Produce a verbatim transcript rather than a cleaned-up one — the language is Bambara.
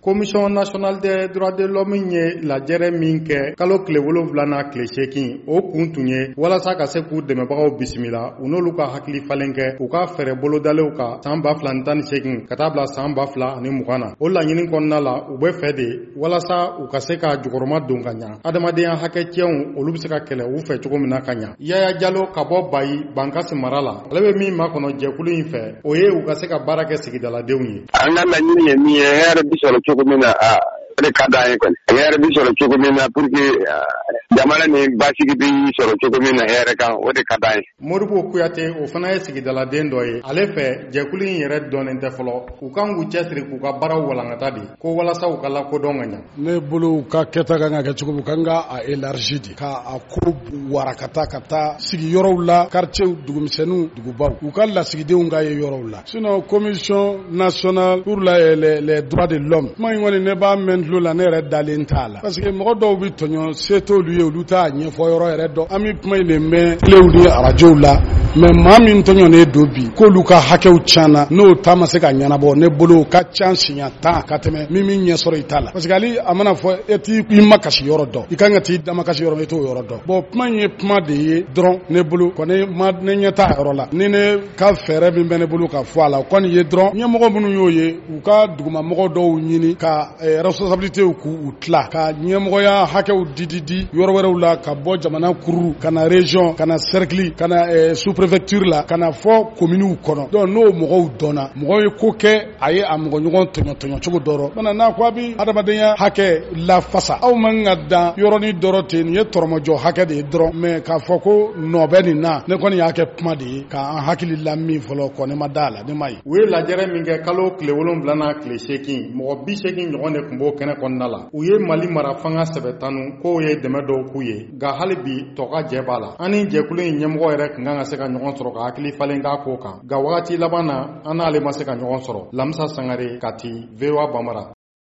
Commission nationale des droits de l'homme ye lajɛrɛ min kɛ kalo tile wolonwula tile seegin o kun tun ye walasa ka se k'u dɛmɛbagaw bisimila u n'olu ka hakili falen kɛ u ka fɛɛrɛ bolodalew ka san ba fila ni tan ni seegin ka taa bila san ba fila ani mugan na. O laɲini kɔnɔna la u bɛ fɛ de walasa u ka se ka jukɔrɔma don ka ɲa adamadenya hakɛ tiɲɛw olu bɛ se ka kɛlɛ u fɛ cogo min na ka ɲa. Yaya Jalo ka bɔ Bayi Bankasi mara la ale bɛ min makɔnɔ jɛkulu in fɛ o ye u ka se ka baara kɛ sigidaladenw ye. An ka laɲini ye min ye hɛrɛ bi sɔrɔ cogo min na o de ka d'an ye kɔni. Hɛrɛ bi sɔrɔ cogo min na pour que jamana ni basigi bi sɔrɔ cogo min na hɛrɛ kan o de ka d'an ye. Modibo Kuyate o fana ye sigidaladen dɔ ye ale fɛ jɛkulu in yɛrɛ dɔnnen tɛ fɔlɔ u kan k'u cɛsiri k'u ka baaraw walankata de ko walasa u ka lakodɔn ka ɲa. Ne bolo u ka kɛta kan ka kɛ cogo min u kan ka a élargi de ka a ko warakata ka taa sigiyɔrɔw la quartier dugumisɛnninw dugubaw u ka lasigidenw ka ye yɔrɔw la. Sinon commission nationale pour les, les, les droits de l'homme kuma in kɔni ne b'a mɛn tulo la ne yɛrɛ dalen t'a la parce que mɔgɔ dɔw bi tɔɲɔ se t'olu ye olu t'a ɲɛfɔ yɔrɔ yɛrɛ dɔn an bi kuma in de mɛn telew ni arajow la mais maa min tɔɲɔnen don bi k'olu ka hakɛw tiɲɛna n'o ta ma se ka ɲɛnabɔ ne bolo ka can siɲɛ tan ka tɛmɛ min min ɲɛ sɔrɔ i t'a la parce que hali a mana fɔ e t'i i ma kasi yɔrɔ dɔn i kan ka t'i dama kasi yɔrɔ min i t'o yɔrɔ dɔn bon kuma in ye kuma de ye dɔrɔn ne bolo kɔni ma ne ɲɛ t'a yɔrɔ la ni ne ka fɛɛrɛ min bɛ ne bolo ka fɔ a la o kɔni ye dɔrɔn ɲɛmɔgɔ minnu y'o ye u ka dugumamɔgɔ dɔw ɲini ka responsabilités k'u tila ka ɲɛmɔgɔya hakɛw di di di yɔrɔ wɛrɛw la ka bɔ jamana kuru ka na région ka na cercle ka na sous-préfecture la ka na fɔ communes kɔnɔ donc n'o mɔgɔw dɔnna mɔgɔw ye ko kɛ a ye a mɔgɔ ɲɔgɔn tɔɲɔ tɔɲɔ cogo dɔrɔn maintenant n'a ko a bi adamadenya hakɛ lafasa aw man ka dan yɔrɔnin dɔrɔn ten nin ye tɔrɔmɔjɔ hakɛ de ye dɔrɔn mais k'a fɔ ko nɔ bɛ nin na ne kɔni y'a kɛ kuma de ye k'an hakili la min fɔlɔ kɔ ne ma da la ne ma ye. U ye lajɛrɛ min kɛ kalo tile wolonwula n'a tile seegin mɔgɔ bi seegin ɲɔgɔn de tun b'o kɛnɛ kɔnɔna la u ye Mali mara fanga sɛbɛ tanu k'o ye dɛmɛ dɔw k'u ye nka hali bi tɔ ka jɛ b'a la an ni jɛkulu in ɲɛmɔgɔ yɛrɛ tun kan ka se ka ɲɔgɔn sɔrɔ ka hakili falen k'a ko kan nka wagati laban na an n'ale ma se ka ɲɔgɔn sɔrɔ. Lamisa Sangare Kati V O A Banbara.